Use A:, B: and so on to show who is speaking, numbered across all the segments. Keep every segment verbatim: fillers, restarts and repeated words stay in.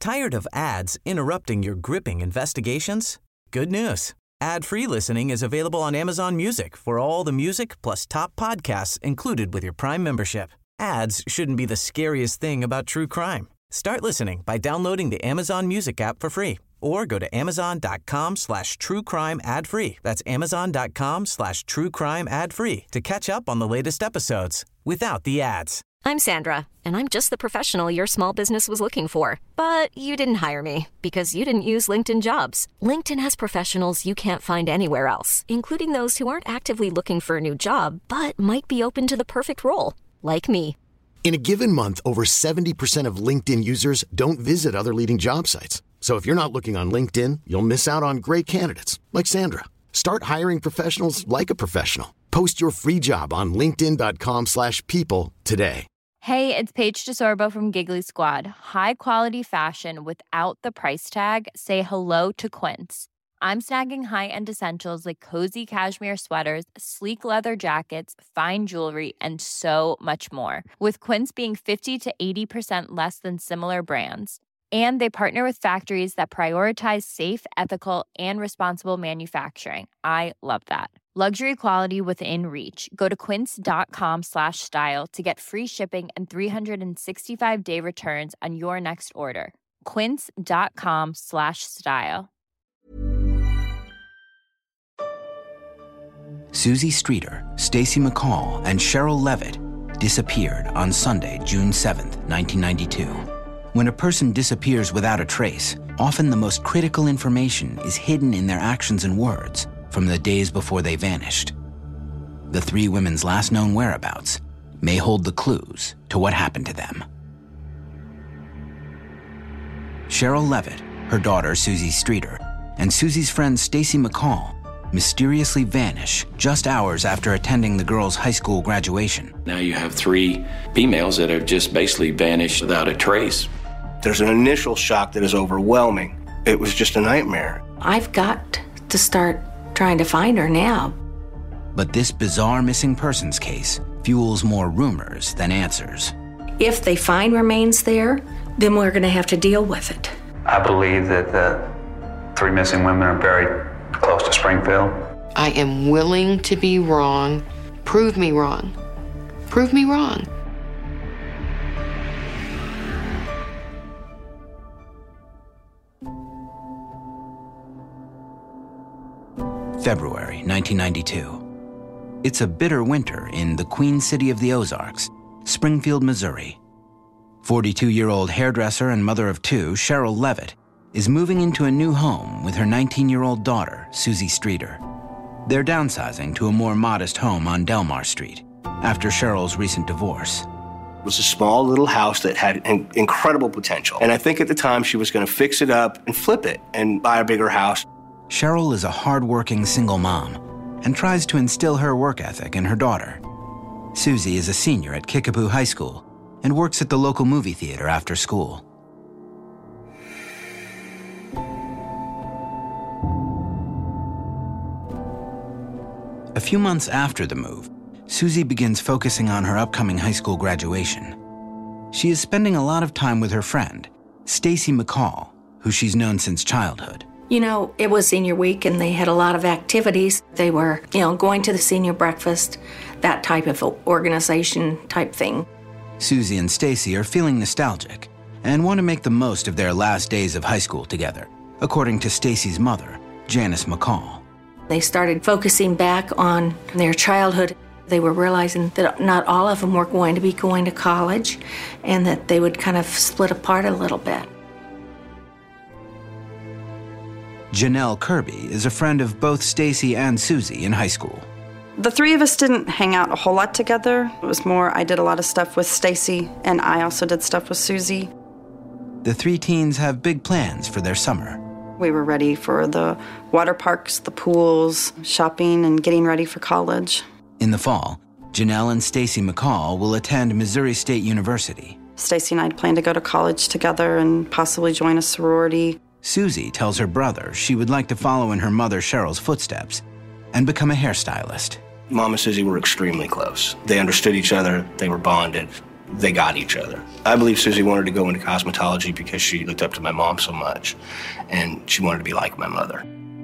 A: Tired of ads interrupting your gripping investigations? Good news. Ad-free listening is available on Amazon Music for all the music plus top podcasts included with your Prime membership. Ads shouldn't be the scariest thing about true crime. Start listening by downloading the Amazon Music app for free or go to amazon.com slash true crime ad free. That's amazon.com slash true crime ad free to catch up on the latest episodes without the ads.
B: I'm Sandra, and I'm just the professional your small business was looking for. But you didn't hire me because you didn't use LinkedIn Jobs. LinkedIn has professionals you can't find anywhere else, including those who aren't actively looking for a new job, but might be open to the perfect role, like me.
C: In a given month, over seventy percent of LinkedIn users don't visit other leading job sites. So if you're not looking on LinkedIn, you'll miss out on great candidates like Sandra. Start hiring professionals like a professional. Post your free job on linkedin.com slash people today.
D: Hey, it's Paige DeSorbo from Giggly Squad. High quality fashion without the price tag. Say hello to Quince. I'm snagging high-end essentials like cozy cashmere sweaters, sleek leather jackets, fine jewelry, and so much more. With Quince being fifty to eighty percent less than similar brands. And they partner with factories that prioritize safe, ethical, and responsible manufacturing. I love that. Luxury quality within reach. Go to quince.com slash style to get free shipping and three sixty-five day returns on your next order. Quince.com slash style.
E: Susie Streeter, Stacy McCall, and Cheryl Levitt disappeared on Sunday, June seventh, nineteen ninety-two. When a person disappears without a trace, often the most critical information is hidden in their actions and words from the days before they vanished. The three women's last known whereabouts may hold the clues to what happened to them. Cheryl Levitt, her daughter Susie Streeter, and Susie's friend Stacy McCall mysteriously vanish just hours after attending the girls' high school graduation.
F: Now you have three females that have just basically vanished without a trace.
G: There's an initial shock that is overwhelming. It was just a nightmare.
H: I've got to start trying to find her now.
E: But this bizarre missing persons case fuels more rumors than answers.
H: If they find remains there, then we're going to have to deal with it.
I: I believe that the three missing women are buried close to Springfield.
J: I am willing to be wrong. Prove me wrong. Prove me wrong.
E: February nineteen ninety-two. It's a bitter winter in the Queen City of the Ozarks, Springfield, Missouri. forty-two-year-old hairdresser and mother of two, Cheryl Levitt, is moving into a new home with her nineteen-year-old daughter, Susie Streeter. They're downsizing to a more modest home on Delmar Street after Cheryl's recent divorce.
G: It was a small little house that had in- incredible potential. And I think at the time she was going to fix it up and flip it and buy a bigger house.
E: Cheryl is a hard-working single mom and tries to instill her work ethic in her daughter. Susie is a senior at Kickapoo High School and works at the local movie theater after school. A few months after the move, Susie begins focusing on her upcoming high school graduation. She is spending a lot of time with her friend, Stacy McCall, who she's known since childhood.
H: You know, it was senior week and they had a lot of activities. They were, you know, going to the senior breakfast, that type of organization type thing.
E: Susie and Stacy are feeling nostalgic and want to make the most of their last days of high school together, according to Stacy's mother, Janice McCall.
H: They started focusing back on their childhood. They were realizing that not all of them were going to be going to college and that they would kind of split apart a little bit.
E: Janelle Kirby is a friend of both Stacy and Susie in high school.
K: The three of us didn't hang out a whole lot together. It was more I did a lot of stuff with Stacy, and I also did stuff with Susie.
E: The three teens have big plans for their summer.
K: We were ready for the water parks, the pools, shopping, and getting ready for college.
E: In the fall, Janelle and Stacy McCall will attend Missouri State University.
K: Stacy and I plan to go to college together and possibly join a sorority.
E: Susie tells her brother she would like to follow in her mother Cheryl's footsteps and become a hairstylist.
G: Mom and Susie were extremely close. They understood each other. They were bonded. they got each other. I believe Susie wanted to go into cosmetology because she looked up to my mom so much, and she wanted to be like my mother.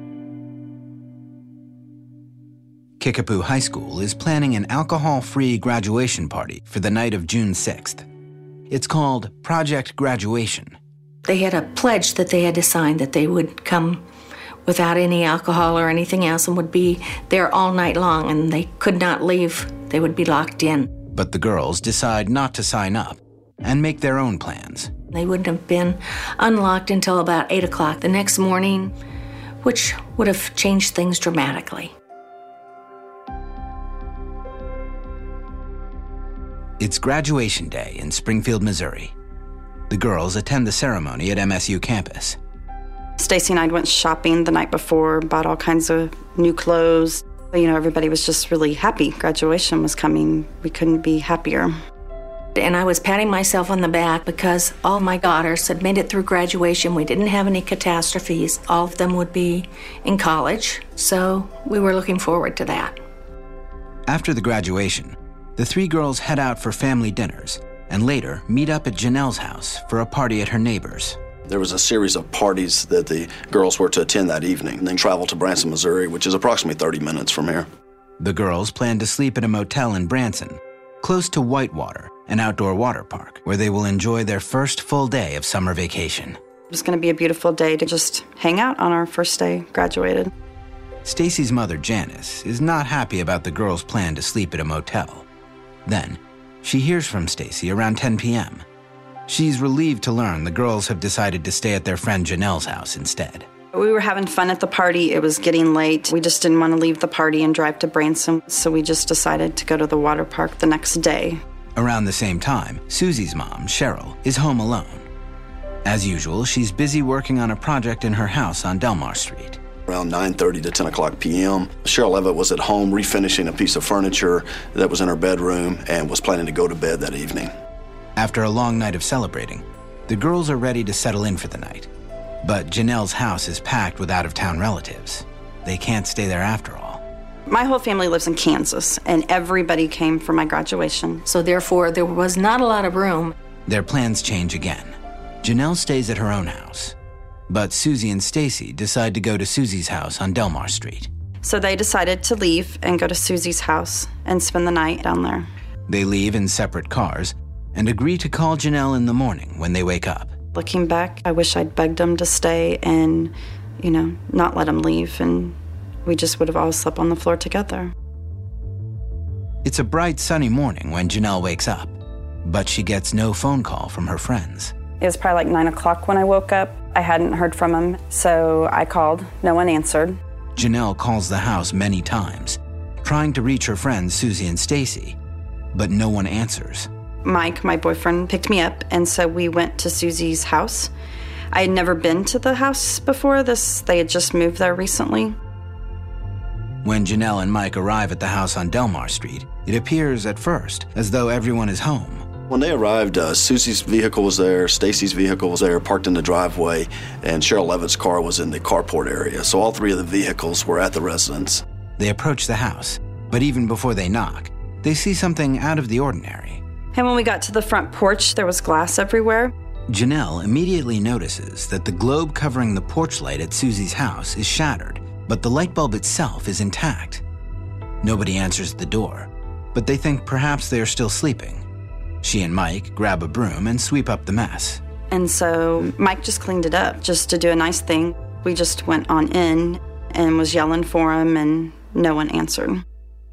E: Kickapoo High School is planning an alcohol-free graduation party for the night of June sixth. It's called Project Graduation.
H: They had a pledge that they had to sign that they would come without any alcohol or anything else and would be there all night long, and they could not leave. They would be locked in.
E: But the girls decide not to sign up and make their own plans.
H: They wouldn't have been unlocked until about eight o'clock the next morning, which would have changed things dramatically.
E: It's graduation day in Springfield, Missouri. The girls attend the ceremony at M S U campus.
K: Stacy and I went shopping the night before, bought all kinds of new clothes. You know, everybody was just really happy. Graduation was coming. We couldn't be happier.
H: And I was patting myself on the back because all my daughters had made it through graduation. We didn't have any catastrophes. All of them would be in college, so we were looking forward to that.
E: After the graduation, the three girls head out for family dinners and later meet up at Janelle's house for a party at her neighbor's.
L: There was a series of parties that the girls were to attend that evening and then travel to Branson, Missouri, which is approximately thirty minutes from here.
E: The girls plan to sleep at a motel in Branson, close to Whitewater, an outdoor water park, where they will enjoy their first full day of summer vacation.
K: It was going to be a beautiful day to just hang out on our first day graduated.
E: Stacy's mother, Janice, is not happy about the girls' plan to sleep at a motel. Then, she hears from Stacy around ten p.m. She's relieved to learn the girls have decided to stay at their friend Janelle's house instead.
K: We were having fun at the party. It was getting late. We just didn't want to leave the party and drive to Branson, so we just decided to go to the water park the next day.
E: Around the same time, Susie's mom, Cheryl, is home alone. As usual, she's busy working on a project in her house on Delmar Street.
L: Around nine thirty to ten o'clock p.m., Cheryl Levitt was at home refinishing a piece of furniture that was in her bedroom and was planning to go to bed that evening.
E: After a long night of celebrating, the girls are ready to settle in for the night. But Janelle's house is packed with out-of-town relatives. They can't stay there after all.
K: My whole family lives in Kansas, and everybody came for my graduation.
H: So therefore, there was not a lot of room.
E: Their plans change again. Janelle stays at her own house. But Susie and Stacy decide to go to Susie's house on Delmar Street.
K: So they decided to leave and go to Susie's house and spend the night down there.
E: They leave in separate cars and agree to call Janelle in the morning when they wake up.
K: Looking back, I wish I'd begged them to stay and, you know, not let them leave, and we just would have all slept on the floor together.
E: It's a bright, sunny morning when Janelle wakes up, but she gets no phone call from her friends.
K: It was probably like nine o'clock when I woke up. I hadn't heard from them, so I called. No one answered.
E: Janelle calls the house many times, trying to reach her friends Susie and Stacy, but no one answers.
K: Mike, my boyfriend, picked me up, and so we went to Susie's house. I had never been to the house before this. They had just moved there recently.
E: When Janelle and Mike arrive at the house on Delmar Street, it appears at first as though everyone is home.
L: When they arrived, uh, Susie's vehicle was there, Stacy's vehicle was there, parked in the driveway, and Cheryl Levitt's car was in the carport area. So all three of the vehicles were at the residence.
E: They approach the house, but even before they knock, they see something out of the ordinary.
K: And when we got to the front porch, there was glass everywhere.
E: Janelle immediately notices that the globe covering the porch light at Susie's house is shattered, but the light bulb itself is intact. Nobody answers the door, but they think perhaps they are still sleeping. She and Mike grab a broom and sweep up the mess.
K: And so Mike just cleaned it up just to do a nice thing. We just went on in and was yelling for him, and no one answered.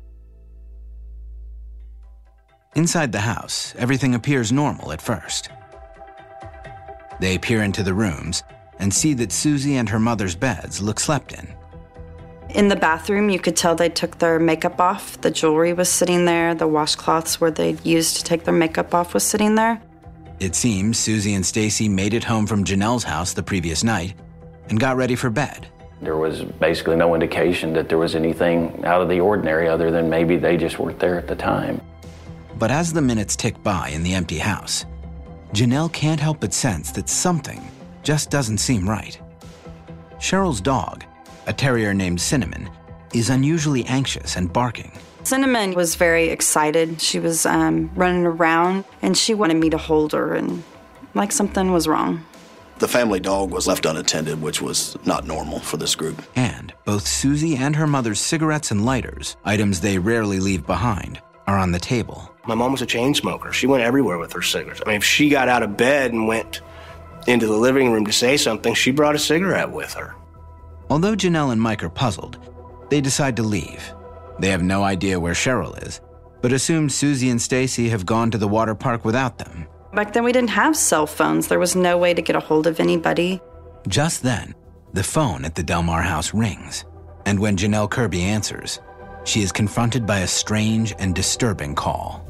E: Inside the house, everything appears normal at first. They peer into the rooms and see that Susie and her mother's beds look slept in.
K: In the bathroom, you could tell they took their makeup off. The jewelry was sitting there. The washcloths where they'd used to take their makeup off was sitting there.
E: It seems Susie and Stacy made it home from Janelle's house the previous night and got ready for bed.
F: There was basically no indication that there was anything out of the ordinary other than maybe they just weren't there at the time.
E: But as the minutes tick by in the empty house, Janelle can't help but sense that something just doesn't seem right. Cheryl's dog, a terrier named Cinnamon, is unusually anxious and barking.
K: Cinnamon was very excited. She was um, running around, and she wanted me to hold her, and like something was wrong.
L: The family dog was left unattended, which was not normal for this group.
E: And both Susie and her mother's cigarettes and lighters, items they rarely leave behind, are on the table.
G: My mom was a chain smoker. She went everywhere with her cigarettes. I mean, if she got out of bed and went into the living room to say something, she brought a cigarette with her.
E: Although Janelle and Mike are puzzled, they decide to leave. They have no idea where Cheryl is, but assume Susie and Stacy have gone to the water park without them.
K: Back then, we didn't have cell phones. There was no way to get a hold of anybody.
E: Just then, the phone at the Delmar house rings, and when Janelle Kirby answers, she is confronted by a strange and disturbing call.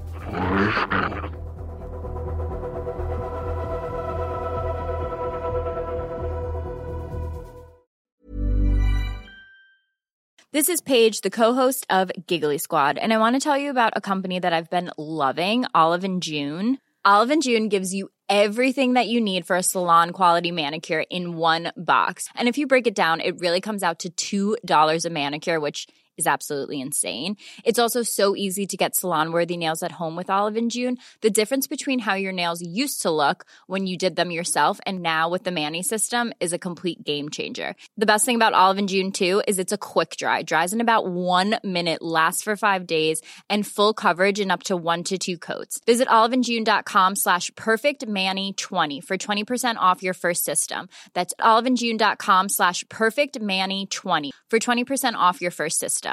D: This is Paige, the co-host of Giggly Squad, and I want to tell you about a company that I've been loving, Olive and June. Olive and June gives you everything that you need for a salon-quality manicure in one box. And if you break it down, it really comes out to two dollars a manicure, which is absolutely insane. It's also so easy to get salon-worthy nails at home with Olive and June. The difference between how your nails used to look when you did them yourself and now with the Mani system is a complete game changer. The best thing about Olive and June, too, is it's a quick dry. Dries in about one minute, lasts for five days, and full coverage in up to one to two coats. Visit oliveandjune.com slash perfectmani20 for twenty percent off your first system. That's oliveandjune.com slash perfectmani20 for twenty percent off your first system.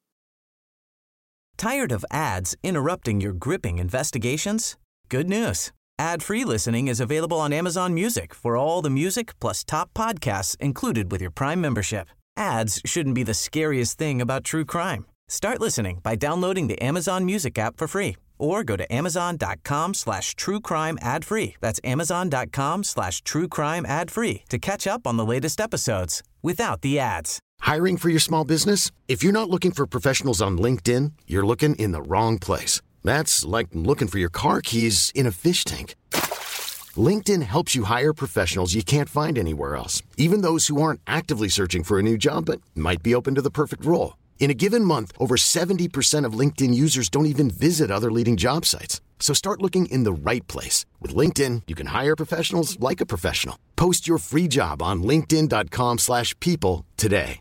A: Tired of ads interrupting your gripping investigations? Good news. Ad-free listening is available on Amazon Music for all the music plus top podcasts included with your Prime membership. Ads shouldn't be the scariest thing about true crime. Start listening by downloading the Amazon Music app for free or go to amazon.com slash true crime ad free. That's amazon.com slash true crime ad free to catch up on the latest episodes without the ads.
C: Hiring for your small business? If you're not looking for professionals on LinkedIn, you're looking in the wrong place. That's like looking for your car keys in a fish tank. LinkedIn helps you hire professionals you can't find anywhere else, even those who aren't actively searching for a new job but might be open to the perfect role. In a given month, over seventy percent of LinkedIn users don't even visit other leading job sites. So start looking in the right place. With LinkedIn, you can hire professionals like a professional. Post your free job on linkedin.com slash people today.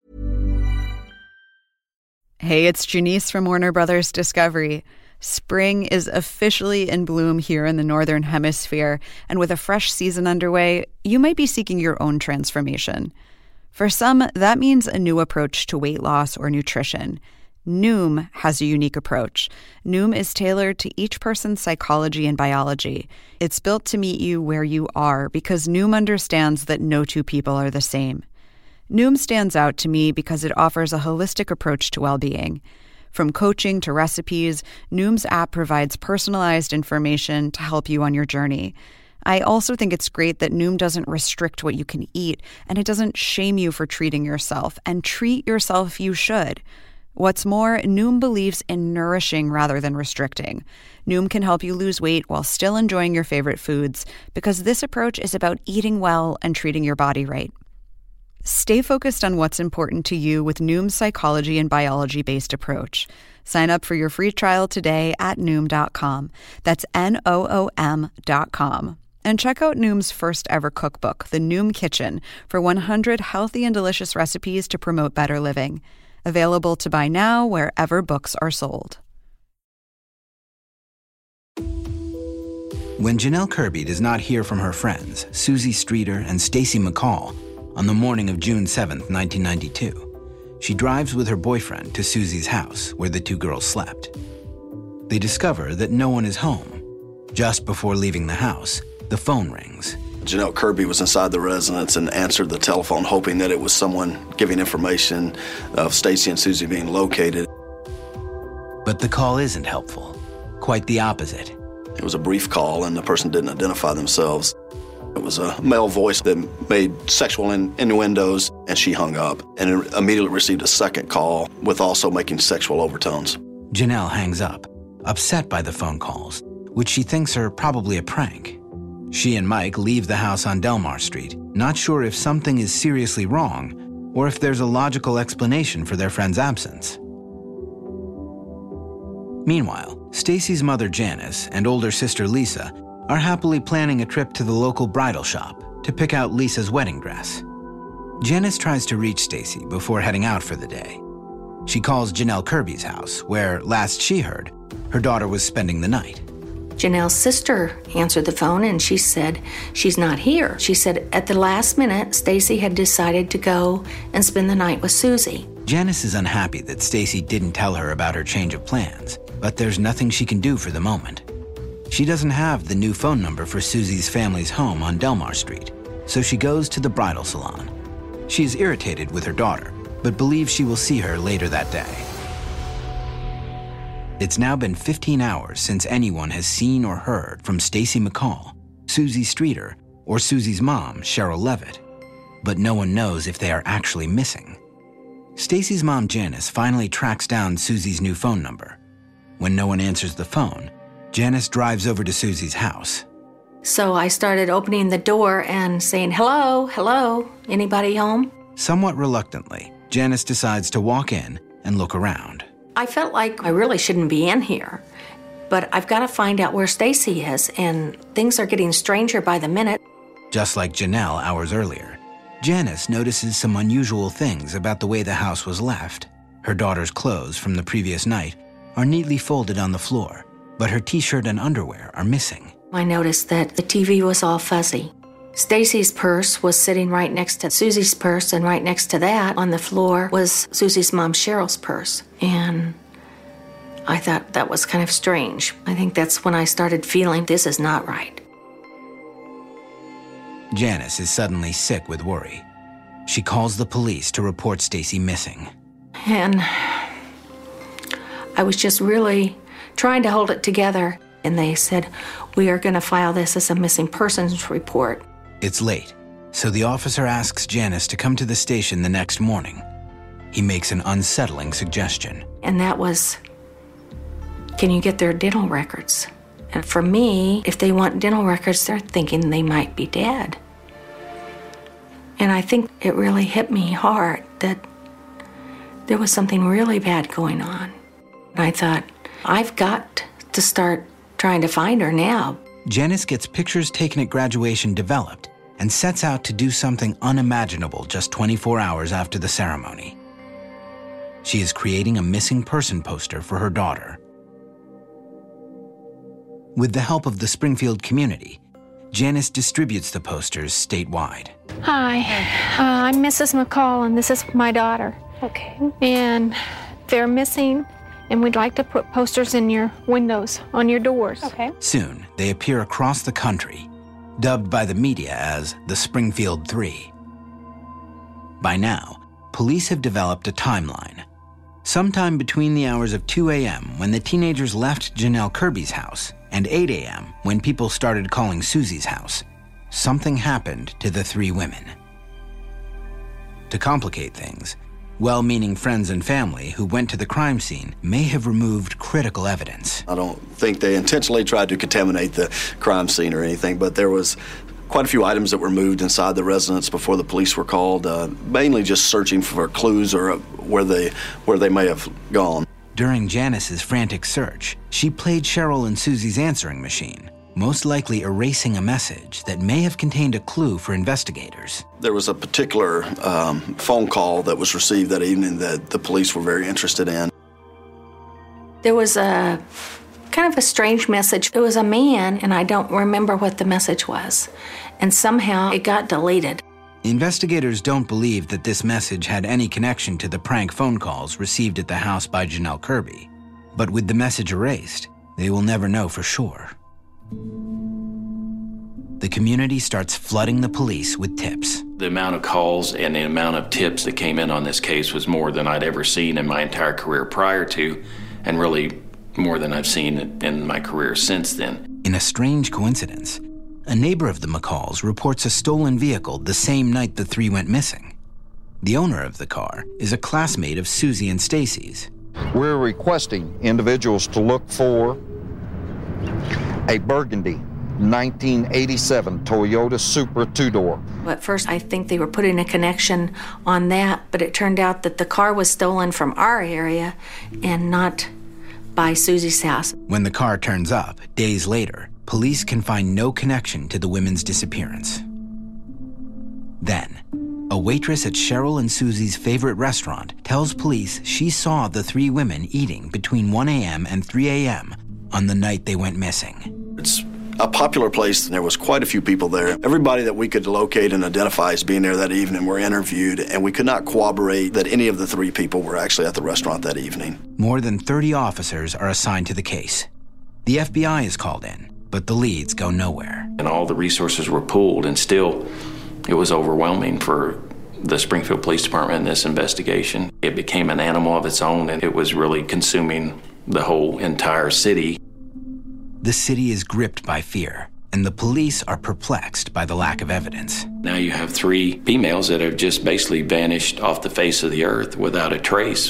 M: Hey, it's Janice from Warner Brothers Discovery. Spring is officially in bloom here in the Northern Hemisphere, and with a fresh season underway, you might be seeking your own transformation. For some, that means a new approach to weight loss or nutrition. Noom has a unique approach. Noom is tailored to each person's psychology and biology. It's built to meet you where you are because Noom understands that no two people are the same. Noom stands out to me because it offers a holistic approach to well-being. From coaching to recipes, Noom's app provides personalized information to help you on your journey. I also think it's great that Noom doesn't restrict what you can eat, and it doesn't shame you for treating yourself, and treat yourself you should. What's more, Noom believes in nourishing rather than restricting. Noom can help you lose weight while still enjoying your favorite foods, because this approach is about eating well and treating your body right. Stay focused on what's important to you with Noom's psychology and biology-based approach. Sign up for your free trial today at Noom dot com. That's N O O M dot com. And check out Noom's first ever cookbook, The Noom Kitchen, for one hundred healthy and delicious recipes to promote better living. Available to buy now wherever books are sold.
E: When Janelle Kirby does not hear from her friends, Susie Streeter and Stacy McCall, on the morning of June seventh, nineteen ninety-two, she drives with her boyfriend to Susie's house where the two girls slept. They discover that no one is home. Just before leaving the house, the phone rings.
L: Janelle Kirby was inside the residence and answered the telephone, hoping that it was someone giving information of Stacy and Susie being located.
E: But the call isn't helpful. Quite the opposite.
L: It was a brief call, and the person didn't identify themselves. It was a male voice that made sexual innuendos, and she hung up and immediately received a second call with also making sexual overtones.
E: Janelle hangs up, upset by the phone calls, which she thinks are probably a prank. She and Mike leave the house on Delmar Street, not sure if something is seriously wrong or if there's a logical explanation for their friend's absence. Meanwhile, Stacy's mother Janice and older sister Lisa are happily planning a trip to the local bridal shop to pick out Lisa's wedding dress. Janice tries to reach Stacy before heading out for the day. She calls Janelle Kirby's house, where, last she heard, her daughter was spending the night.
H: Janelle's sister answered the phone and she said she's not here. She said at the last minute, Stacy had decided to go and spend the night with Susie.
E: Janice is unhappy that Stacy didn't tell her about her change of plans, but there's nothing she can do for the moment. She doesn't have the new phone number for Susie's family's home on Delmar Street, so she goes to the bridal salon. She is irritated with her daughter, but believes she will see her later that day. It's now been fifteen hours since anyone has seen or heard from Stacy McCall, Susie Streeter, or Susie's mom, Cheryl Levitt, but no one knows if they are actually missing. Stacy's mom, Janice, finally tracks down Susie's new phone number. When no one answers the phone, Janice drives over to Susie's house.
H: So I started opening the door and saying, hello, hello, anybody home?
E: Somewhat reluctantly, Janice decides to walk in and look around.
H: I felt like I really shouldn't be in here, but I've got to find out where Stacy is, and things are getting stranger by the minute.
E: Just like Janelle hours earlier, Janice notices some unusual things about the way the house was left. Her daughter's clothes from the previous night are neatly folded on the floor, but her t-shirt and underwear are missing.
H: I noticed that the T V was all fuzzy. Stacy's purse was sitting right next to Susie's purse, and right next to that on the floor was Susie's mom, Cheryl's purse. And I thought that was kind of strange. I think that's when I started feeling this is not right.
E: Janice is suddenly sick with worry. She calls the police to report Stacy missing.
H: And I was just really trying to hold it together. And they said, we are going to file this as a missing persons report.
E: It's late, so the officer asks Janice to come to the station the next morning. He makes an unsettling suggestion.
H: And that was, can you get their dental records? And for me, if they want dental records, they're thinking they might be dead. And I think it really hit me hard that there was something really bad going on. And I thought, I've got to start trying to find her now.
E: Janice gets pictures taken at graduation developed and sets out to do something unimaginable just twenty-four hours after the ceremony. She is creating a missing person poster for her daughter. With the help of the Springfield community, Janice distributes the posters statewide.
N: Hi, uh, I'm Missus McCall, and this is my daughter. Okay. And they're missing, and we'd like to put posters in your windows, on your doors. Okay.
E: Soon, they appear across the country, dubbed by the media as the Springfield Three. By now, police have developed a timeline. Sometime between the hours of two a.m., when the teenagers left Janelle Kirby's house, and eight a.m., when people started calling Susie's house, something happened to the three women. To complicate things, well-meaning friends and family who went to the crime scene may have removed critical evidence.
L: I don't think they intentionally tried to contaminate the crime scene or anything, but there was quite a few items that were moved inside the residence before the police were called, uh, mainly just searching for clues or uh, where they where they may have gone.
E: During Janice's frantic search, she played Cheryl and Susie's answering machine, most likely erasing a message that may have contained a clue for investigators.
L: There was a particular um, phone call that was received that evening that the police were very interested in.
H: There was a kind of a strange message. It was a man, and I don't remember what the message was. And somehow it got deleted.
E: Investigators don't believe that this message had any connection to the prank phone calls received at the house by Janelle Kirby. But with the message erased, they will never know for sure. The community starts flooding the police with tips.
F: The amount of calls and the amount of tips that came in on this case was more than I'd ever seen in my entire career prior to, and really more than I've seen in my career since then.
E: In a strange coincidence, a neighbor of the McCalls reports a stolen vehicle the same night the three went missing. The owner of the car is a classmate of Susie and Stacy's.
O: We're requesting individuals to look for a burgundy nineteen eighty-seven Toyota Supra two-door.
H: At first, I think they were putting a connection on that, but it turned out that the car was stolen from our area and not by Susie's house.
E: When the car turns up, days later, police can find no connection to the women's disappearance. Then, a waitress at Cheryl and Susie's favorite restaurant tells police she saw the three women eating between one a.m. and three a.m. on the night they went missing.
L: It's a popular place, and there was quite a few people there. Everybody that we could locate and identify as being there that evening were interviewed, and we could not corroborate that any of the three people were actually at the restaurant that evening.
E: More than thirty officers are assigned to the case. The F B I is called in, but the leads go nowhere.
F: And all the resources were pooled, and still it was overwhelming for the Springfield Police Department in this investigation. It became an animal of its own, and it was really consuming the whole entire city.
E: The city is gripped by fear, and the police are perplexed by the lack of evidence.
F: Now you have three females that have just basically vanished off the face of the earth without a trace.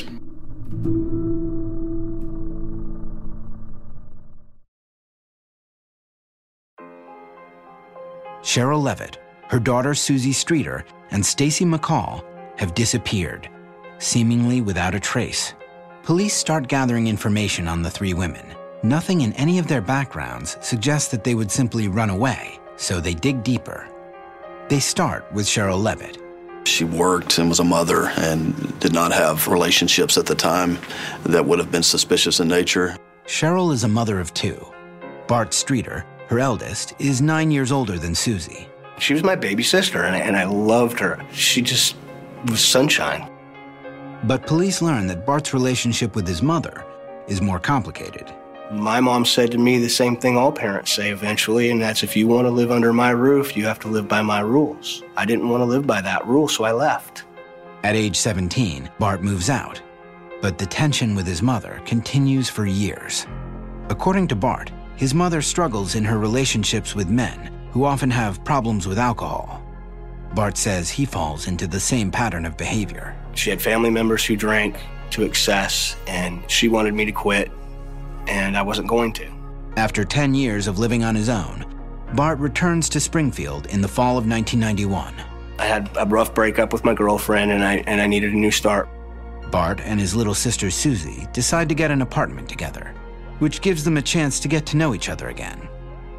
E: Cheryl Levitt, her daughter Susie Streeter, and Stacy McCall have disappeared, seemingly without a trace. Police start gathering information on the three women. Nothing in any of their backgrounds suggests that they would simply run away, so they dig deeper. They start with Cheryl Levitt.
L: She worked and was a mother and did not have relationships at the time that would have been suspicious in nature.
E: Cheryl is a mother of two. Bart Streeter, her eldest, is nine years older than Susie.
G: She was my baby sister, and I, and I loved her. She just was sunshine.
E: But police learn that Bart's relationship with his mother is more complicated.
G: My mom said to me the same thing all parents say eventually, and that's if you want to live under my roof, you have to live by my rules. I didn't want to live by that rule, so I left.
E: At age seventeen, Bart moves out, but the tension with his mother continues for years. According to Bart, his mother struggles in her relationships with men who often have problems with alcohol. Bart says he falls into the same pattern of behavior.
G: She had family members who drank to excess, and she wanted me to quit, and I wasn't going to.
E: After ten years of living on his own, Bart returns to Springfield in the fall of nineteen ninety-one.
G: I had a rough breakup with my girlfriend, and I, and I needed a new start.
E: Bart and his little sister Susie decide to get an apartment together, which gives them a chance to get to know each other again.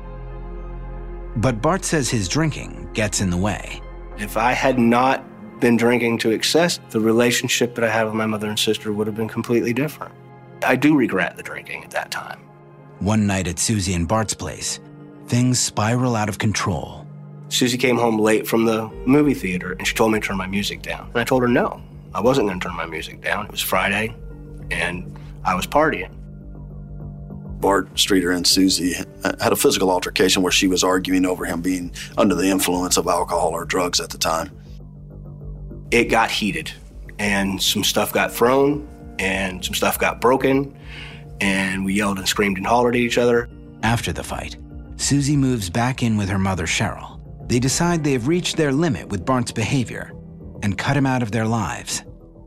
E: But Bart says his drinking gets in the way.
G: If I had not been drinking to excess, the relationship that I had with my mother and sister would have been completely different. I do regret the drinking at that time.
E: One night at Susie and Bart's place, things spiral out of control.
G: Susie came home late from the movie theater, and she told me to turn my music down. And I told her no, I wasn't going to turn my music down. It was Friday, and I was partying.
L: Bart Streeter and Susie had a physical altercation where she was arguing over him being under the influence of alcohol or drugs at the time.
G: It got heated, and some stuff got thrown, and some stuff got broken, and we yelled and screamed and hollered at each other.
E: After the fight, Susie moves back in with her mother, Cheryl. They decide they have reached their limit with Bart's behavior and cut him out of their lives.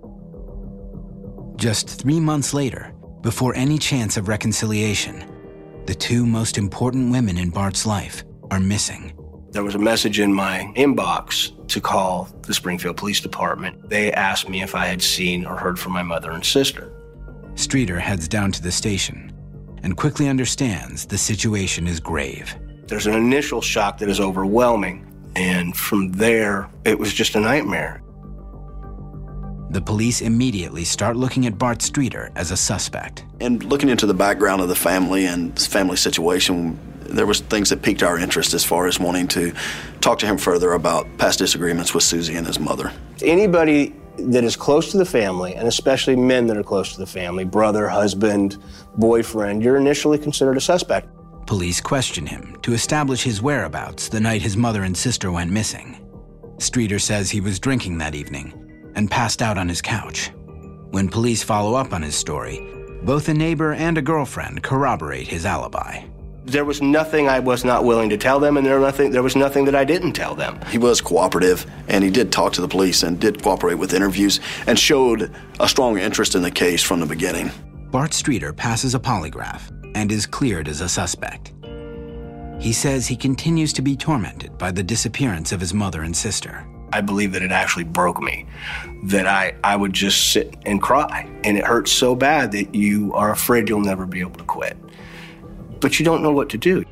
E: Just three months later, before any chance of reconciliation, the two most important women in Bart's life are missing.
G: There was a message in my inbox to call the Springfield Police Department. They asked me if I had seen or heard from my mother and sister.
E: Streeter heads down to the station and quickly understands the situation is grave.
G: There's an initial shock that is overwhelming, and from there, it was just a nightmare.
E: The police immediately start looking at Bart Streeter as a suspect.
L: And looking into the background of the family and the family situation, there was things that piqued our interest as far as wanting to talk to him further about past disagreements with Susie and his mother.
G: Anybody that is close to the family, and especially men that are close to the family, brother, husband, boyfriend, you're initially considered a suspect.
E: Police question him to establish his whereabouts the night his mother and sister went missing. Streeter says he was drinking that evening and passed out on his couch. When police follow up on his story, both a neighbor and a girlfriend corroborate his alibi.
G: There was nothing I was not willing to tell them, and there, nothing, there was nothing that I didn't tell them.
L: He was cooperative, and he did talk to the police and did cooperate with interviews and showed a strong interest in the case from the beginning.
E: Bart Streeter passes a polygraph and is cleared as a suspect. He says he continues to be tormented by the disappearance of his mother and sister.
G: I believe that it actually broke me, that I, I would just sit and cry. And it hurts so bad that you are afraid you'll never be able to quit. But you don't know what to do.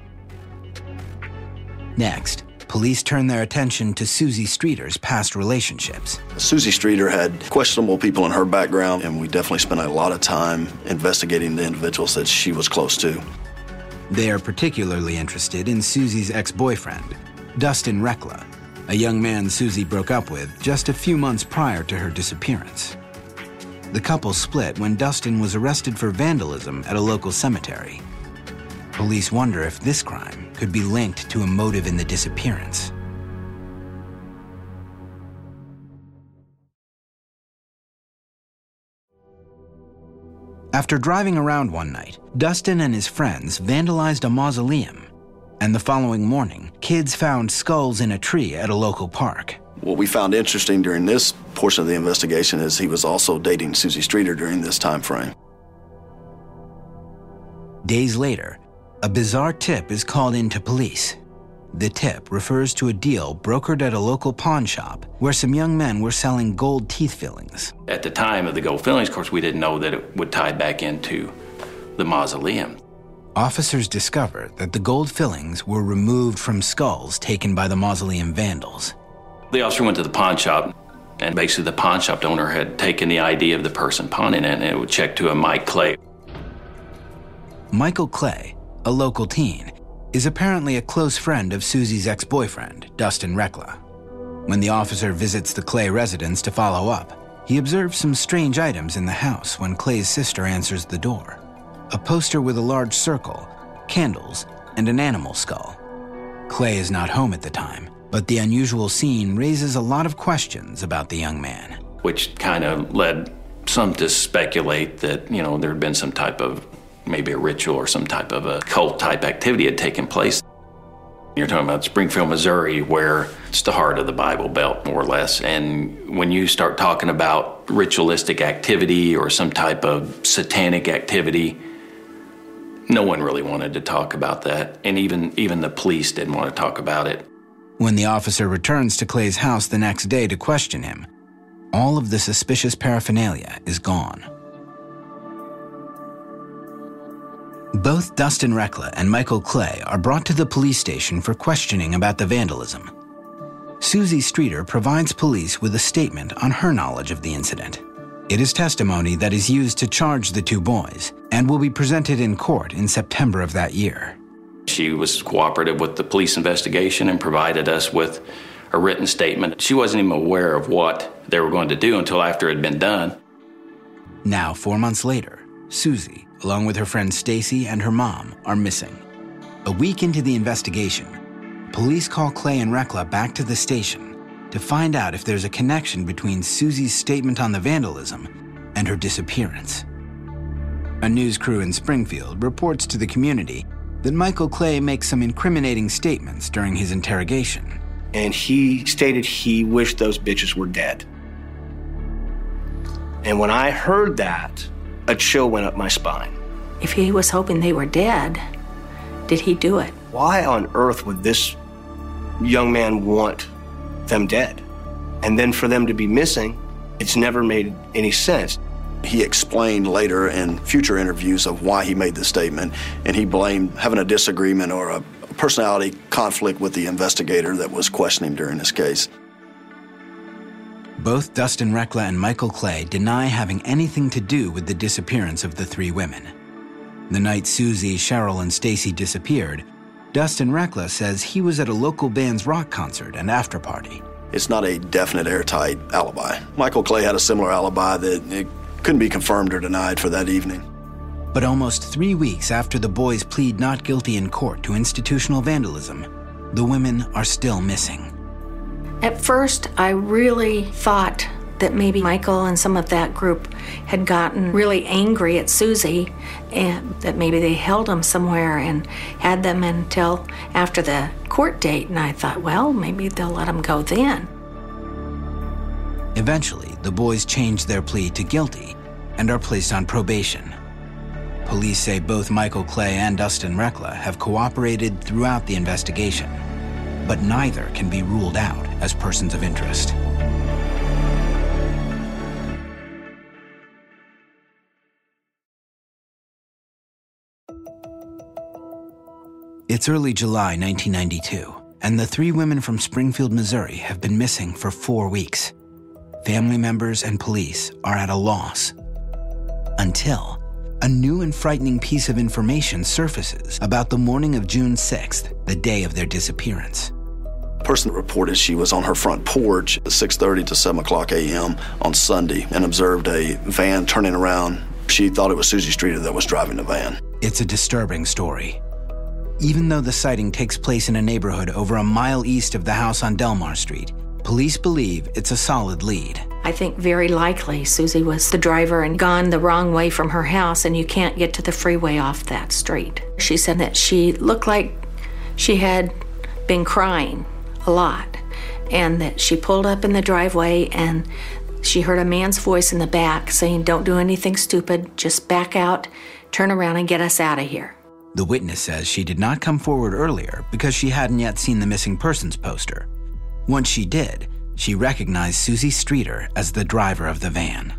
E: Next, police turn their attention to Susie Streeter's past relationships.
L: Susie Streeter had questionable people in her background, and we definitely spent a lot of time investigating the individuals that she was close to.
E: They are particularly interested in Susie's ex-boyfriend, Dustin Rekla, a young man Susie broke up with just a few months prior to her disappearance. The couple split when Dustin was arrested for vandalism at a local cemetery. Police wonder if this crime could be linked to a motive in the disappearance. After driving around one night, Dustin and his friends vandalized a mausoleum, and the following morning, kids found skulls in a tree at a local park.
L: What we found interesting during this portion of the investigation is he was also dating Susie Streeter during this time frame.
E: Days later, a bizarre tip is called in to police. The tip refers to a deal brokered at a local pawn shop where some young men were selling gold teeth fillings.
F: At the time of the gold fillings, of course, we didn't know that it would tie back into the mausoleum.
E: Officers discovered that the gold fillings were removed from skulls taken by the mausoleum vandals.
F: The officer went to the pawn shop, and basically the pawn shop owner had taken the I D of the person pawning it, and it would check to a Mike Clay.
E: Michael Clay, a local teen, is apparently a close friend of Susie's ex-boyfriend, Dustin Rekla. When the officer visits the Clay residence to follow up, he observes some strange items in the house when Clay's sister answers the door. A poster with a large circle, candles, and an animal skull. Clay is not home at the time, but the unusual scene raises a lot of questions about the young man.
F: Which kind of led some to speculate that, you know, there had been some type of, maybe a ritual or some type of a cult-type activity had taken place. You're talking about Springfield, Missouri, where it's the heart of the Bible Belt, more or less. And when you start talking about ritualistic activity or some type of satanic activity, no one really wanted to talk about that, and even, even the police didn't want to talk about it.
E: When the officer returns to Clay's house the next day to question him, all of the suspicious paraphernalia is gone. Both Dustin Rekla and Michael Clay are brought to the police station for questioning about the vandalism. Susie Streeter provides police with a statement on her knowledge of the incident. It is testimony that is used to charge the two boys and will be presented in court in September of that year.
F: She was cooperative with the police investigation and provided us with a written statement. She wasn't even aware of what they were going to do until after it had been done.
E: Now, four months later, Susie, along with her friend Stacy and her mom, are missing. A week into the investigation, police call Clay and Rekla back to the station to find out if there's a connection between Susie's statement on the vandalism and her disappearance. A news crew in Springfield reports to the community that Michael Clay makes some incriminating statements during his interrogation.
G: And he stated he wished those bitches were dead. And when I heard that, a chill went up my spine.
H: If he was hoping they were dead, did he do it?
G: Why on earth would this young man want them dead? And then for them to be missing, it's never made any sense.
L: He explained later in future interviews of why he made the statement, and he blamed having a disagreement or a personality conflict with the investigator that was questioning during this case.
E: Both Dustin Rekla and Michael Clay deny having anything to do with the disappearance of the three women. The night Susie, Cheryl, and Stacy disappeared, Dustin Rekla says he was at a local band's rock concert and after party.
L: It's not a definite airtight alibi. Michael Clay had a similar alibi that it couldn't be confirmed or denied for that evening.
E: But almost three weeks after the boys plead not guilty in court to institutional vandalism, the women are still missing.
H: At first, I really thought that maybe Michael and some of that group had gotten really angry at Susie and that maybe they held them somewhere and had them until after the court date. And I thought, well, maybe they'll let them go then.
E: Eventually, the boys changed their plea to guilty and are placed on probation. Police say both Michael Clay and Dustin Rekla have cooperated throughout the investigation, but neither can be ruled out. as persons of interest. It's early July nineteen ninety-two, and the three women from Springfield, Missouri have been missing for four weeks. Family members and police are at a loss. Until a new and frightening piece of information surfaces about the morning of June sixth, the day of their disappearance.
L: A person reported she was on her front porch at six thirty to seven o'clock a.m. on Sunday and observed a van turning around. She thought it was Susie Streeter that was driving the van.
E: It's a disturbing story. Even though the sighting takes place in a neighborhood over a mile east of the house on Delmar Street, police believe it's a solid lead.
H: I think very likely Susie was the driver and gone the wrong way from her house, and you can't get to the freeway off that street. She said that she looked like she had been crying a lot, and that she pulled up in the driveway and she heard a man's voice in the back saying, "Don't do anything stupid, just back out, turn around and get us out of here."
E: The witness says she did not come forward earlier because she hadn't yet seen the missing persons poster. Once she did, she recognized Susie Streeter as the driver of the van.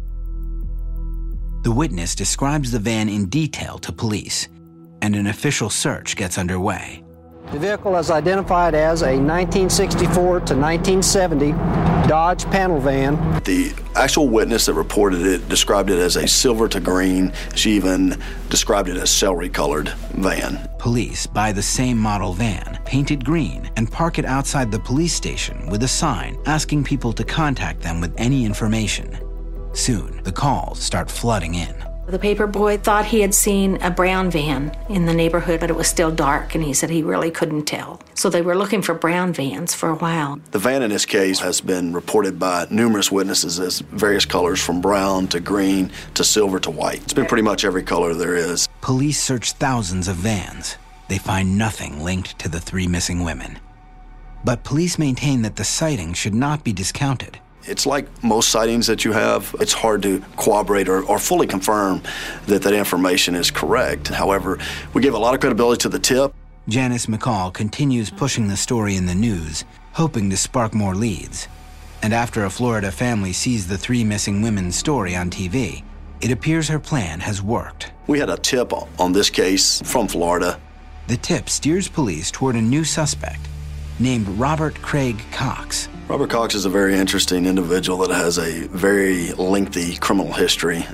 E: The witness describes the van in detail to police, and an official search gets underway.
P: The vehicle is identified as a nineteen sixty-four to nineteen seventy Dodge panel van.
L: The actual witness that reported it described it as a silver to green. She even described it as celery-colored van.
E: Police buy the same model van, painted green, and park it outside the police station with a sign asking people to contact them with any information. Soon, the calls start flooding in.
H: The paper boy thought he had seen a brown van in the neighborhood, but it was still dark, and he said he really couldn't tell. So they were looking for brown vans for a while.
L: The van in this case has been reported by numerous witnesses as various colors from brown to green to silver to white. It's been pretty much every color there is.
E: Police search thousands of vans. They find nothing linked to the three missing women. But police maintain that the sighting should not be discounted.
L: It's like most sightings that you have. It's hard to corroborate or, or fully confirm that that information is correct. However, we give a lot of credibility to the tip.
E: Janice McCall continues pushing the story in the news, hoping to spark more leads. And after a Florida family sees the three missing women's story on T V, it appears her plan has worked.
L: We had a tip on this case from Florida.
E: The tip steers police toward a new suspect named Robert Craig Cox.
L: Robert Cox is a very interesting individual that has a very lengthy criminal history.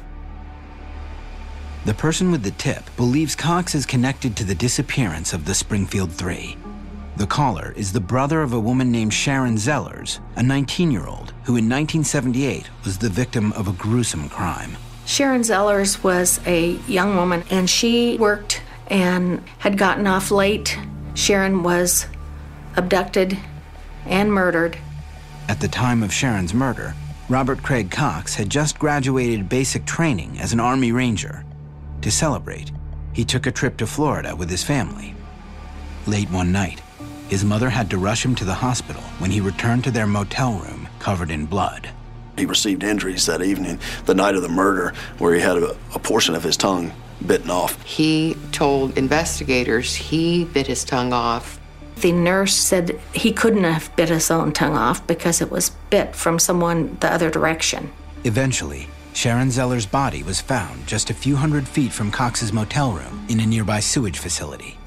E: The person with the tip believes Cox is connected to the disappearance of the Springfield Three. The caller is the brother of a woman named Sharon Zellers, a nineteen-year-old who in nineteen seventy-eight was the victim of a gruesome crime.
H: Sharon Zellers was a young woman, and she worked and had gotten off late. Sharon was abducted and murdered.
E: At the time of Sharon's murder, Robert Craig Cox had just graduated basic training as an Army Ranger. To celebrate, he took a trip to Florida with his family. Late one night, his mother had to rush him to the hospital when he returned to their motel room covered in blood.
L: He received injuries that evening, the night of the murder, where he had a, a portion of his tongue bitten off.
J: He told investigators he bit his tongue off.
H: The nurse said he couldn't have bit his own tongue off because it was bit from someone the other direction.
E: Eventually, Sharon Zellers' body was found just a few hundred feet from Cox's motel room in a nearby sewage facility.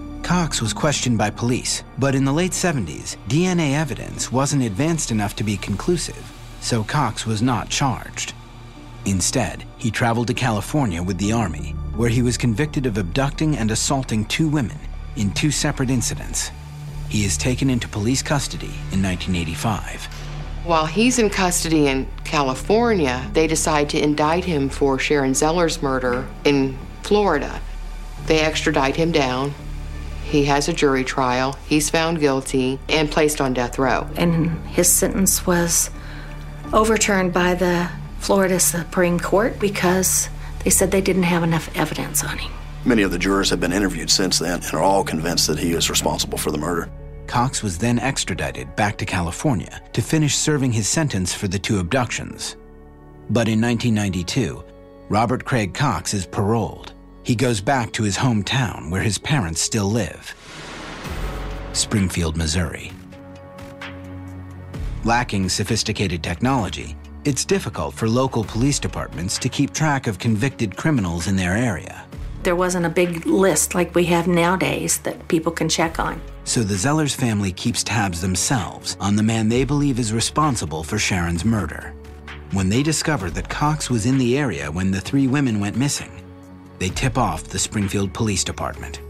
E: Cox was questioned by police, but in the late seventies, D N A evidence wasn't advanced enough to be conclusive, so Cox was not charged. Instead, he traveled to California with the Army, where he was convicted of abducting and assaulting two women in two separate incidents. He is taken into police custody in nineteen eighty-five.
J: While he's in custody in California, they decide to indict him for Sharon Zellers' murder in Florida. They extradite him down. He has a jury trial. He's found guilty and placed on death row.
H: And his sentence was overturned by the Florida Supreme Court because they said they didn't have enough evidence on him.
L: Many of the jurors have been interviewed since then and are all convinced that he is responsible for the murder.
E: Cox was then extradited back to California to finish serving his sentence for the two abductions. But in nineteen ninety-two, Robert Craig Cox is paroled. He goes back to his hometown where his parents still live, Springfield, Missouri. Lacking sophisticated technology, it's difficult for local police departments to keep track of convicted criminals in their area.
H: There wasn't a big list like we have nowadays that people can check on.
E: So the Zellers family keeps tabs themselves on the man they believe is responsible for Sharon's murder. When they discover that Cox was in the area when the three women went missing, they tip off the Springfield Police Department.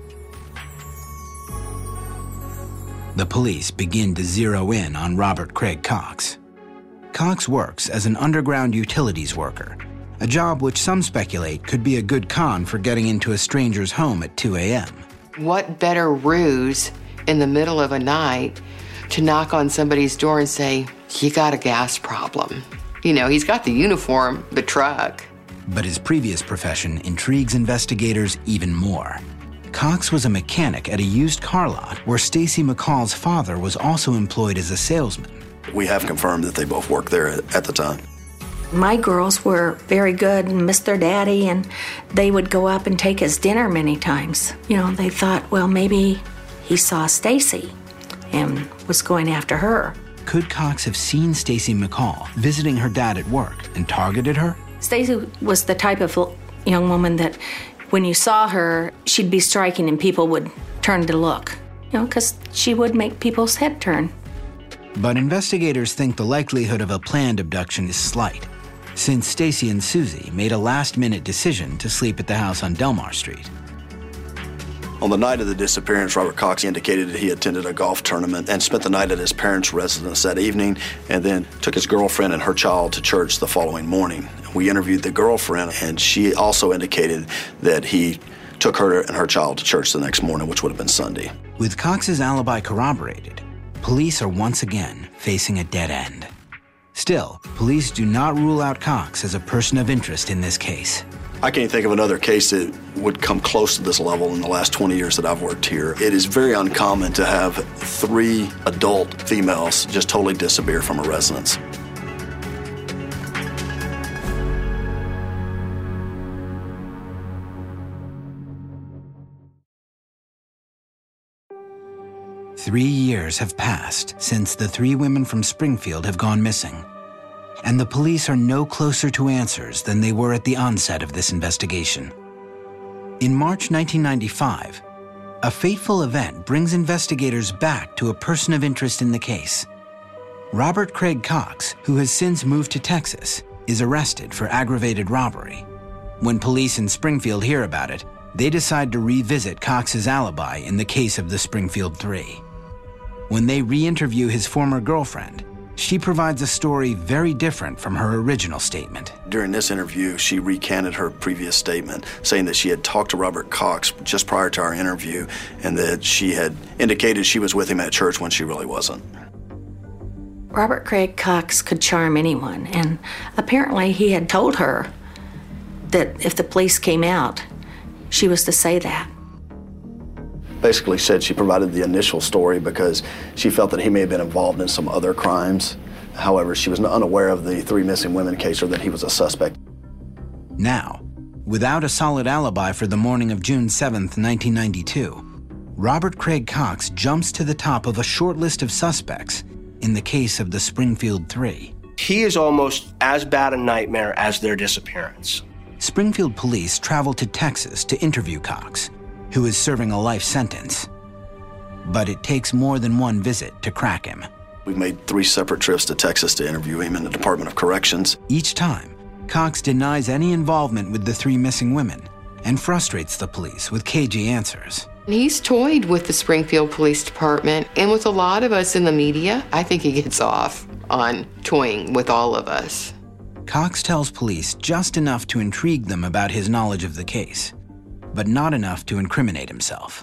E: The police begin to zero in on Robert Craig Cox. Cox works as an underground utilities worker, a job which some speculate could be a good con for getting into a stranger's home at two a.m.
J: What better ruse in the middle of a night to knock on somebody's door and say, you got a gas problem? You know, he's got the uniform, the truck.
E: But his previous profession intrigues investigators even more. Cox was a mechanic at a used car lot where Stacy McCall's father was also employed as a salesman.
L: We have confirmed that they both worked there at the time.
H: My girls were very good and missed their daddy, and they would go up and take his dinner many times. You know, they thought, well, maybe he saw Stacy and was going after her.
E: Could Cox have seen Stacy McCall visiting her dad at work and targeted her?
H: Stacy was the type of young woman that when you saw her, she'd be striking and people would turn to look, you know, because she would make people's head turn.
E: But investigators think the likelihood of a planned abduction is slight, since Stacy and Susie made a last-minute decision to sleep at the house on Delmar Street.
L: On the night of the disappearance, Robert Cox indicated that he attended a golf tournament and spent the night at his parents' residence that evening, and then took his girlfriend and her child to church the following morning. We interviewed the girlfriend, and she also indicated that he took her and her child to church the next morning, which would have been Sunday.
E: With Cox's alibi corroborated, police are once again facing a dead end. Still, police do not rule out Cox as a person of interest in this case.
L: I can't think of another case that would come close to this level in the last twenty years that I've worked here. It is very uncommon to have three adult females just totally disappear from a residence.
E: Three years have passed since the three women from Springfield have gone missing, and the police are no closer to answers than they were at the onset of this investigation. In March nineteen ninety-five, a fateful event brings investigators back to a person of interest in the case. Robert Craig Cox, who has since moved to Texas, is arrested for aggravated robbery. When police in Springfield hear about it, they decide to revisit Cox's alibi in the case of the Springfield Three. When they re-interview his former girlfriend, she provides a story very different from her original statement.
L: During this interview, she recanted her previous statement, saying that she had talked to Robert Cox just prior to our interview and that she had indicated she was with him at church when she really wasn't.
H: Robert Craig Cox could charm anyone, and apparently he had told her that if the police came out, she was to say that.
L: Basically said she provided the initial story because she felt that he may have been involved in some other crimes. However, she was unaware of the three missing women case or that he was a suspect.
E: Now, without a solid alibi for the morning of June seventh, nineteen ninety-two, Robert Craig Cox jumps to the top of a short list of suspects in the case of the Springfield Three.
G: He is almost as bad a nightmare as their disappearance.
E: Springfield police travel to Texas to interview Cox, who is serving a life sentence. But it takes more than one visit to crack him.
L: We've made three separate trips to Texas to interview him in the Department of Corrections.
E: Each time, Cox denies any involvement with the three missing women and frustrates the police with cagey answers.
J: He's toyed with the Springfield Police Department and with a lot of us in the media. I think he gets off on toying with all of us.
E: Cox tells police just enough to intrigue them about his knowledge of the case, but not enough to incriminate himself.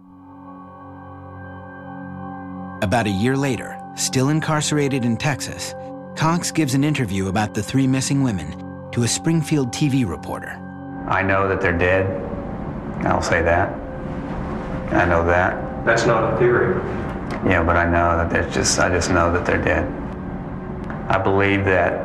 E: About a year later, still incarcerated in Texas, Cox gives an interview about the three missing women to a Springfield T V reporter.
I: I know that they're dead. I'll say that. I know that.
Q: That's not a theory.
I: Yeah, but I know that there's just, I just know that they're dead. I believe that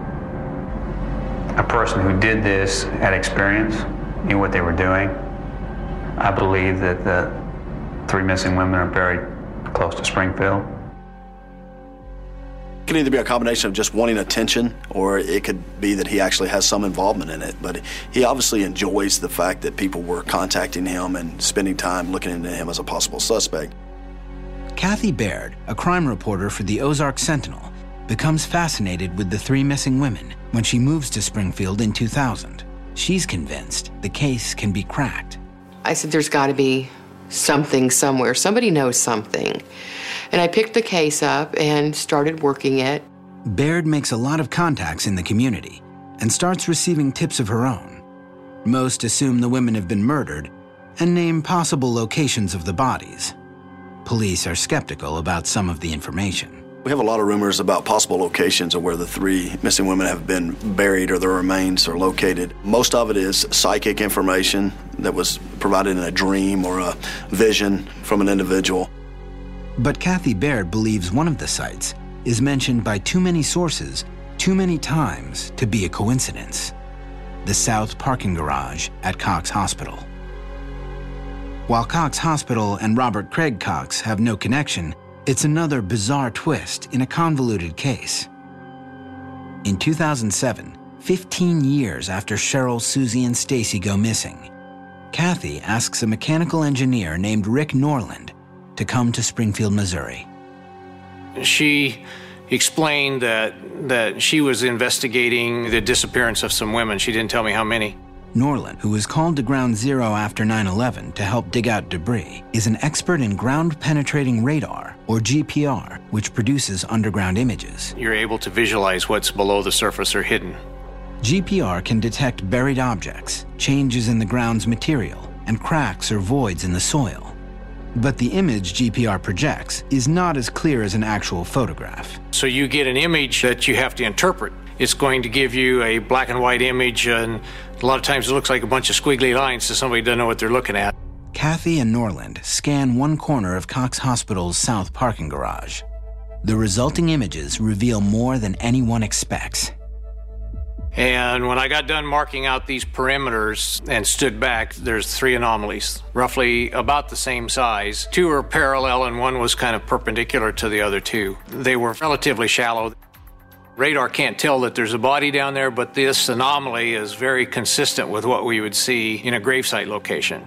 I: a person who did this had experience, knew what they were doing. I believe that the three missing women are buried close to Springfield.
L: It could either be a combination of just wanting attention, or it could be that he actually has some involvement in it. But he obviously enjoys the fact that people were contacting him and spending time looking into him as a possible suspect.
E: Kathy Baird, a crime reporter for the Ozark Sentinel, becomes fascinated with the three missing women when she moves to Springfield in two thousand. She's convinced the case can be cracked.
J: I said, there's got to be something somewhere. Somebody knows something. And I picked the case up and started working it.
E: Baird makes a lot of contacts in the community and starts receiving tips of her own. Most assume the women have been murdered and name possible locations of the bodies. Police are skeptical about some of the information.
L: We have a lot of rumors about possible locations of where the three missing women have been buried or their remains are located. Most of it is psychic information that was provided in a dream or a vision from an individual.
E: But Kathy Baird believes one of the sites is mentioned by too many sources, too many times to be a coincidence. The South parking garage at Cox Hospital. While Cox Hospital and Robert Craig Cox have no connection, it's another bizarre twist in a convoluted case. In two thousand seven, fifteen years after Cheryl, Susie, and Stacy go missing, Kathy asks a mechanical engineer named Rick Norland to come to Springfield, Missouri.
Q: She explained that, that she was investigating the disappearance of some women. She didn't tell me how many.
E: Norland, who was called to Ground Zero after nine eleven to help dig out debris, is an expert in ground-penetrating radar, or G P R, which produces underground images.
Q: You're able to visualize what's below the surface or hidden.
E: G P R can detect buried objects, changes in the ground's material, and cracks or voids in the soil. But the image G P R projects is not as clear as an actual photograph.
Q: So you get an image that you have to interpret. It's going to give you a black and white image, and a lot of times it looks like a bunch of squiggly lines so somebody doesn't know what they're looking at.
E: Kathy and Norland scan one corner of Cox Hospital's south parking garage. The resulting images reveal more than anyone expects.
Q: And when I got done marking out these perimeters and stood back, there's three anomalies, roughly about the same size. Two are parallel and one was kind of perpendicular to the other two. They were relatively shallow. Radar can't tell that there's a body down there, but this anomaly is very consistent with what we would see in a gravesite location.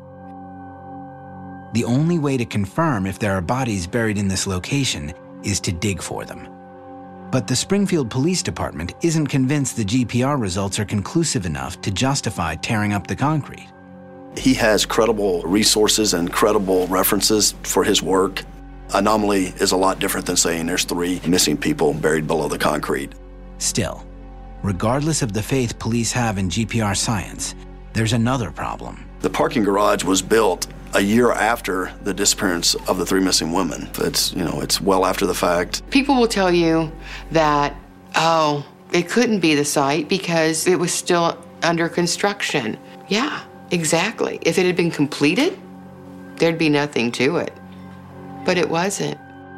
E: The only way to confirm if there are bodies buried in this location is to dig for them. But the Springfield Police Department isn't convinced the G P R results are conclusive enough to justify tearing up the concrete.
L: He has credible resources and credible references for his work. Anomaly is a lot different than saying there's three missing people buried below the concrete.
E: Still, regardless of the faith police have in G P R science, there's another problem.
L: The parking garage was built a year after the disappearance of the three missing women. It's, you know, it's well after the fact.
J: People will tell you that, oh, it couldn't be the site because it was still under construction. Yeah, exactly. If it had been completed, there'd be nothing to it. But it wasn't.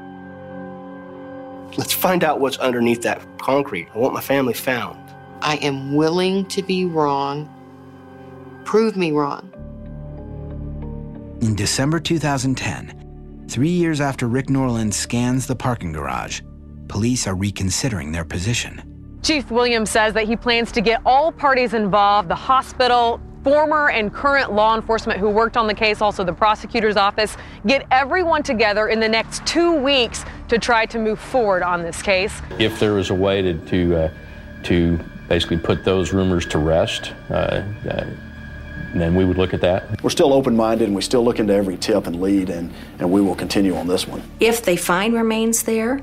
G: Let's find out what's underneath that concrete. I want my family found.
J: I am willing to be wrong. Prove me wrong.
E: In December two thousand ten, three years after Rick Norland scans the parking garage, police are reconsidering their position.
R: Chief Williams says that he plans to get all parties involved, the hospital, former and current law enforcement who worked on the case, also the prosecutor's office, get everyone together in the next two weeks to try to move forward on this case.
S: If there was a way to to, uh, to basically put those rumors to rest, uh, uh, then we would look at that.
L: We're still open-minded and we still look into every tip and lead, and, and we will continue on this one.
H: If they find remains there,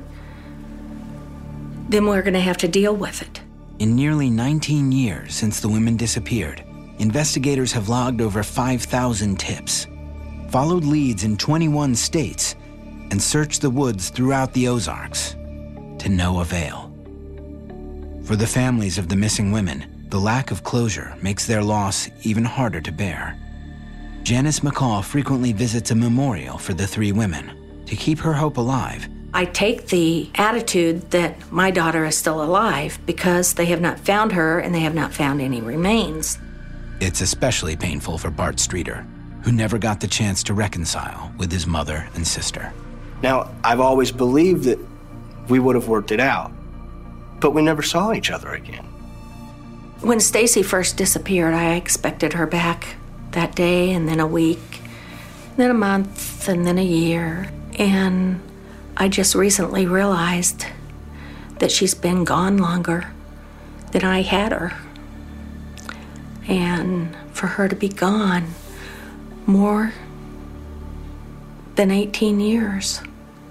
H: then we're going to have to deal with it.
E: In nearly nineteen years since the women disappeared, investigators have logged over five thousand tips, followed leads in twenty-one states, and searched the woods throughout the Ozarks, to no avail. For the families of the missing women, the lack of closure makes their loss even harder to bear. Janice McCall frequently visits a memorial for the three women to keep her hope alive.
H: I take the attitude that my daughter is still alive because they have not found her and they have not found any remains.
E: It's especially painful for Bart Streeter, who never got the chance to reconcile with his mother and sister.
G: Now, I've always believed that we would have worked it out. But we never saw each other again.
H: When Stacy first disappeared, I expected her back that day, and then a week, then a month, and then a year. And I just recently realized that she's been gone longer than I had her. And for her to be gone more than eighteen years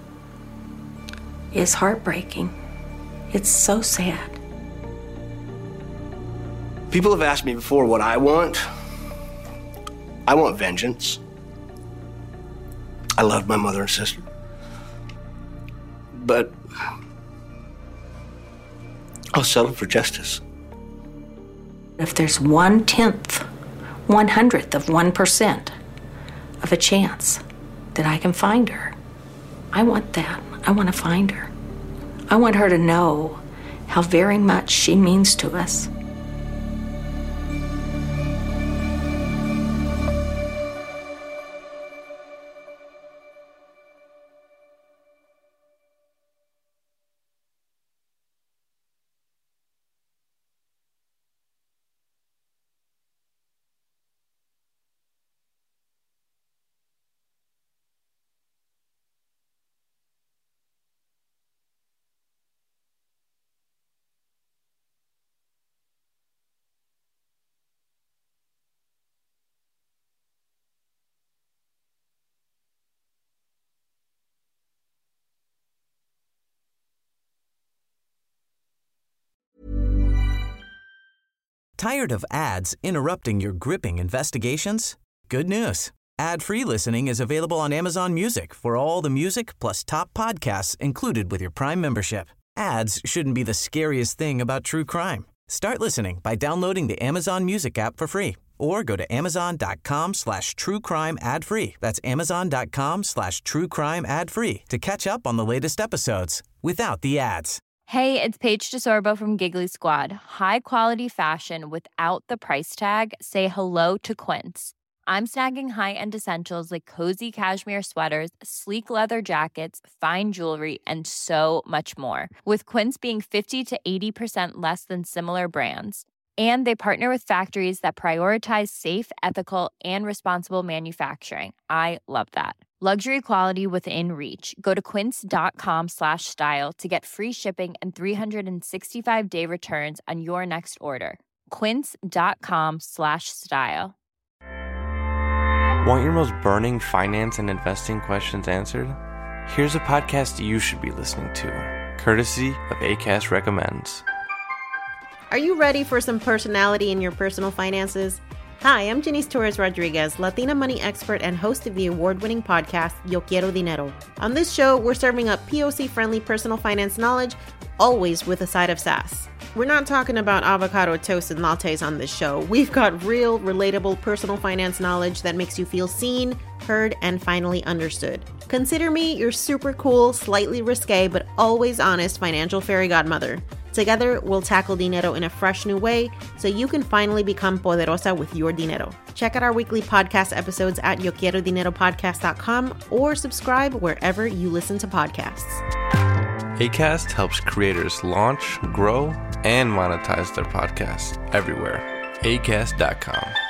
H: is heartbreaking. It's so sad.
G: People have asked me before what I want. I want vengeance. I love my mother and sister. But I'll settle for justice.
H: If there's one tenth, one hundredth of one percent of a chance that I can find her, I want that. I want to find her. I want her to know how very much she means to us.
A: Tired of ads interrupting your gripping investigations? Good news. Ad-free listening is available on Amazon Music for all the music plus top podcasts included with your Prime membership. Ads shouldn't be the scariest thing about true crime. Start listening by downloading the Amazon Music app for free or go to amazon.com slash true crime ad free. That's amazon.com slash true crime ad free to catch up on the latest episodes without the ads.
D: Hey, it's Paige DeSorbo from Giggly Squad. High quality fashion without the price tag. Say hello to Quince. I'm snagging high-end essentials like cozy cashmere sweaters, sleek leather jackets, fine jewelry, and so much more. With Quince being fifty to eighty percent less than similar brands. And they partner with factories that prioritize safe, ethical, and responsible manufacturing. I love that. Luxury quality within reach. Go to quince.com slash style to get free shipping and three sixty-five day returns on your next order. Quince.com slash style.
T: Want your most burning finance and investing questions answered? Here's a podcast you should be listening to, courtesy of Acast Recommends.
U: Are you ready for some personality in your personal finances? Hi, I'm Janice Torres Rodriguez, Latina money expert and host of the award-winning podcast, Yo Quiero Dinero. On this show, we're serving up P O C-friendly personal finance knowledge, always with a side of sass. We're not talking about avocado toast and lattes on this show. We've got real, relatable personal finance knowledge that makes you feel seen, heard, and finally understood. Consider me your super cool, slightly risque, but always honest financial fairy godmother. Together, we'll tackle dinero in a fresh new way so you can finally become poderosa with your dinero. Check out our weekly podcast episodes at yo quiero dinero podcast dot com or subscribe wherever you listen to podcasts.
T: Acast helps creators launch, grow, and monetize their podcasts everywhere. acast dot com.